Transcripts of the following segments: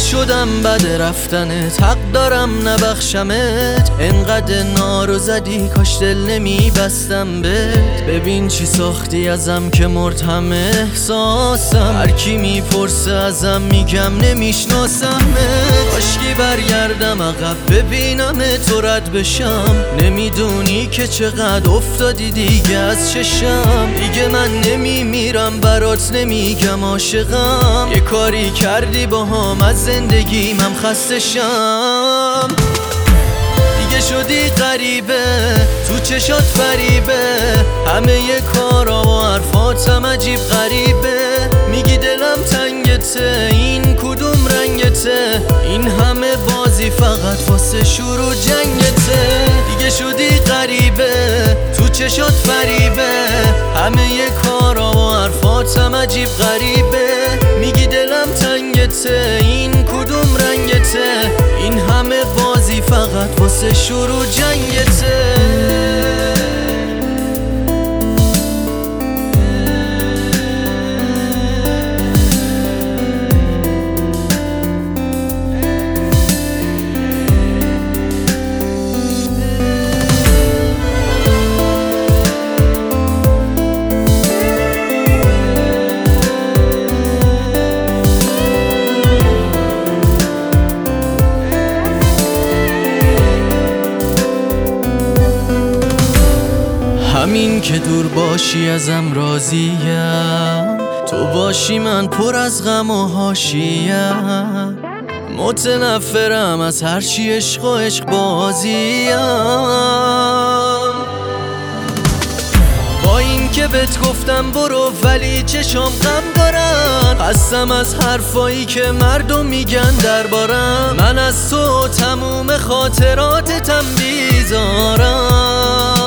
شدم بد رفتنت، حق دارم نبخشمت. انقدر نارو زدی کاش دل نمی بستم بهت. ببین چی ساختی ازم که مرتهم احساسم. هر کی میپرسه ازم میگم نمیشناسمت. کاشکی برگردم عقب ببینم تو رد بشم. نمیدونی که چقدر افتادی دیگه از چشم. دیگه من نمیمیرم برات نمیگم عاشقم. یه کاری کردی باهام از زندگیم خسته شم. دیگه شدی غریبه تو چشات فریبه. همه ی کارا و حرفاتم عجیب غریبه. میگی دلم تنگته این کدوم رنگته. این همه بازی فقط واسه شروع جنگته. دیگه شدی غریبه تو چشات فریبه. همه ی کارا و حرفاتم عجیب غریبه. میگی دلم تنگته این کدوم رنگته. این همه بازی فقط واسه شروع جنگته. همین که دور باشی ازم راضیم. تو باشی من پر از غم و حاشیم. متنفرم از هر چی عشق و عشق بازیم. با این که بهت گفتم برو ولی چشام غم دارن. خستم از حرفایی که مردم میگن دربارم. من از تو تموم خاطراتتم بیزارم.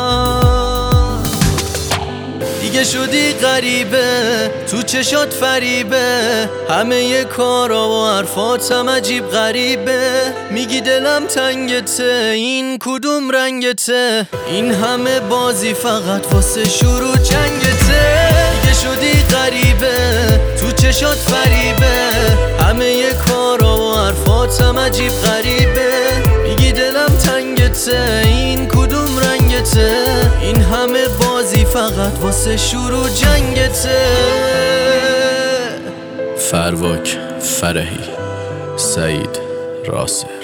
دیگه شدی غریبه تو چشات فریبه. همه ی کارا و حرفاتم عجیب غریبه. میگی دلم تنگته این کدوم رنگته. این همه بازی فقط واسه شروع جنگته. دیگه شدی غریبه تو چشات فریبه. همه ی کارا و حرفاتم عجیب غریبه. میگی دلم تنگته این کدوم رنگته. این همه بازی فقط واسه شروع جنگته. فرواک فرحی، سعید راسه.